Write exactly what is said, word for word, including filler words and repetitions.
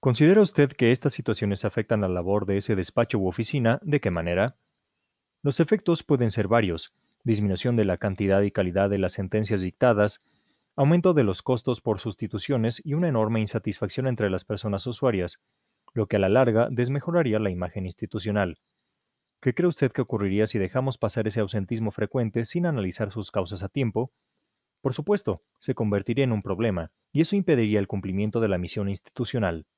¿Considera usted que estas situaciones afectan la labor de ese despacho u oficina? ¿De qué manera? Los efectos pueden ser varios: disminución de la cantidad y calidad de las sentencias dictadas, aumento de los costos por sustituciones y una enorme insatisfacción entre las personas usuarias, lo que a la larga desmejoraría la imagen institucional. ¿Qué cree usted que ocurriría si dejamos pasar ese ausentismo frecuente sin analizar sus causas a tiempo? Por supuesto, se convertiría en un problema, y eso impediría el cumplimiento de la misión institucional.